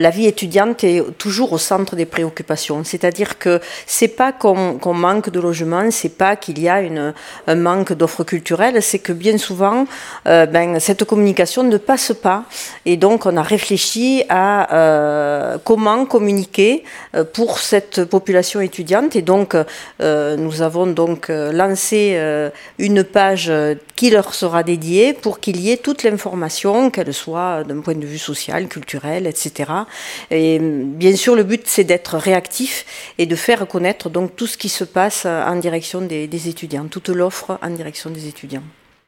La vie étudiante est toujours au centre des préoccupations, c'est-à-dire que c'est pas qu'on manque de logement, c'est pas qu'il y a un manque d'offres culturelles, c'est que bien souvent, cette communication ne passe pas, et donc on a réfléchi à comment communiquer pour cette population étudiante, et donc nous avons donc lancé une page qui leur sera dédiée pour qu'il y ait toute l'information, qu'elle soit d'un point de vue social, culturel, etc. Et bien sûr, le but, c'est d'être réactif et de faire connaître donc tout ce qui se passe en direction des étudiants, toute l'offre en direction des étudiants.